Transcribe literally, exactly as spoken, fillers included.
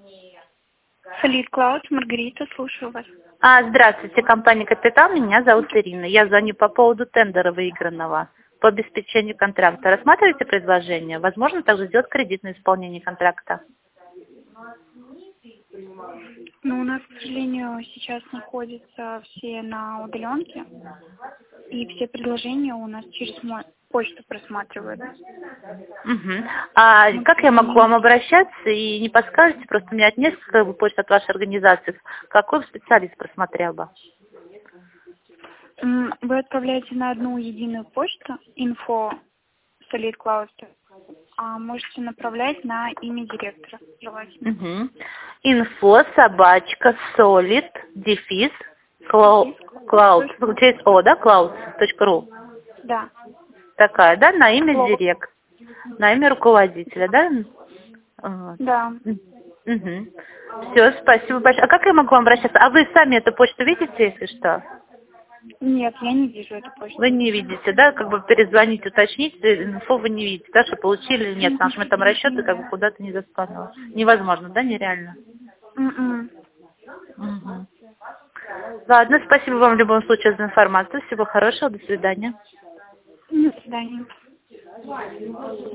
Solid Cloud, Маргарита, слушаю вас. А, здравствуйте, компания «Капитал», меня зовут Ирина. Я звоню по поводу тендера выигранного по обеспечению контракта. Рассматриваете предложение? Возможно также сделать кредитное исполнение контракта. Ну, у нас, к сожалению, сейчас находятся все на удаленке, и все предложения у нас через мою почту просматриваются. Угу. А ну, как я могу к вам обращаться и не подскажете? Просто у меня от несколько почт от вашей организации. Какой специалист просмотрел бы? Вы отправляете на одну единую почту info solid cloud, а можете направлять на имя директора, желательно. Угу. Инфо собачка solid дефис cloud через о, да, cloud точка ру. Да. Такая, да, на имя Cloud. директ, на имя руководителя, да? Вот. Да. Угу. Все, спасибо большое. А как я могу вам обращаться? А вы сами эту почту видите, если что? Нет, я не вижу эту почту. Вы не видите, да? Как бы перезвонить, уточнить, инфо вы не видите, да, что получили или нет, потому что мы там расчеты как бы куда-то не засканывали. Невозможно, да, нереально? Mm-mm. Угу. Ладно, спасибо вам в любом случае за информацию. Всего хорошего, до свидания. До свидания.